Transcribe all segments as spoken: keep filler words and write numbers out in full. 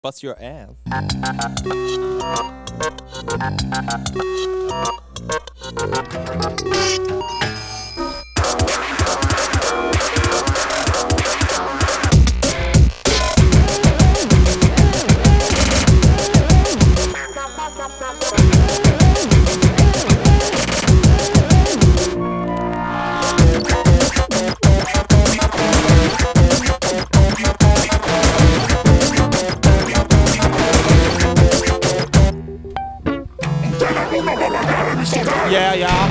bust your ass. Yeah, yeah.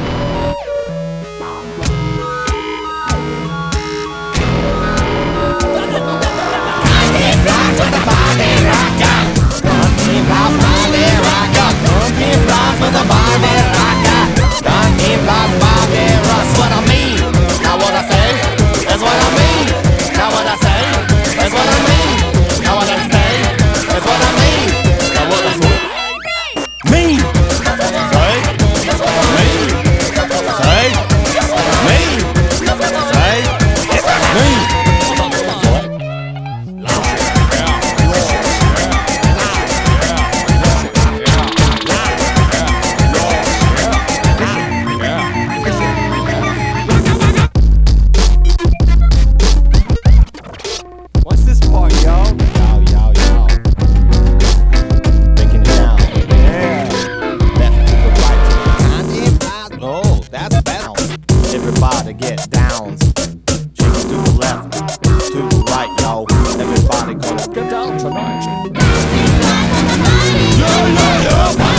What's this part, y'all? Yo, yo, yo. Breaking it down. Yeah. Left to the right to the time. Oh, that's better. Everybody get downs. Shake to the left, to the right, yo. Everybody gonna get down tonight. Yeah, yeah, yeah.